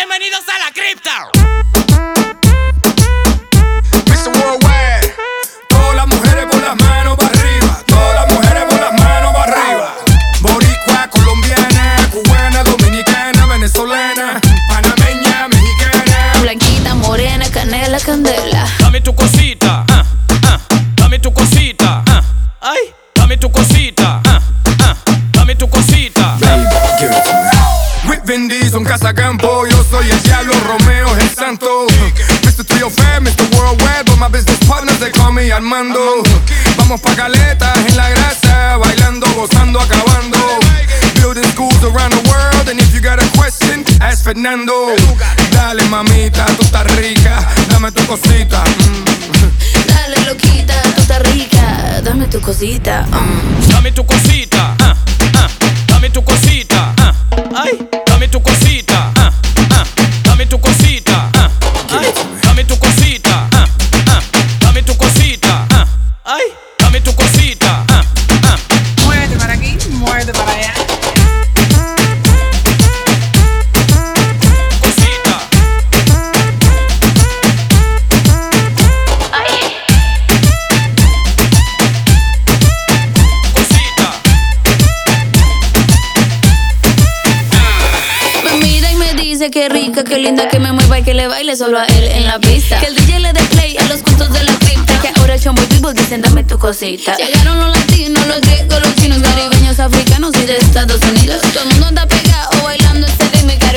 Bienvenidos a la cripta. Mr. Worldwide. Todas las mujeres con las manos para arriba. Todas las mujeres con las manos para arriba. Boricua, colombiana, cubana, dominicana, venezolana, panameña, mexicana. Blanquita, morena, canela, candela. Dame tu cosita, dame tu cosita, ay, dame tu cosita, dame tu cosita. With Vin Diesel en Casa Campo, yo soy el diablo, Romeo es el santo. Mr. Trio Fair, Mr. Worldwide, but my business partners they call me Armando. Vamos pa' caletas en la grasa, bailando, gozando, acabando. Building schools around the world, and if you got a question, ask Fernando. Dale mamita, tú estás rica, dame tu cosita. Dale loquita, tú estás rica. Dame tu cosita. Dame tu cosita, dame tu cosita, ay, dame tu cosita, dame tu cosita, ay, dame tu cosita, dame tu cosita, ay, dame tu cosita. Muévete para aquí, muévete para allá. Cosita. Cosita. Me mira y me dice que rica, que linda, que me mueva y que le baile solo a él en la pista. Que el DJ le dé play a los cuentos de la cripta. Que ahora el chombo y people dicen dame tu cosita. Llegaron los latinos, los griegos, los chinos, caribeños, africanos y de Estados Unidos. Todo el mundo anda pegado bailando este ritmo y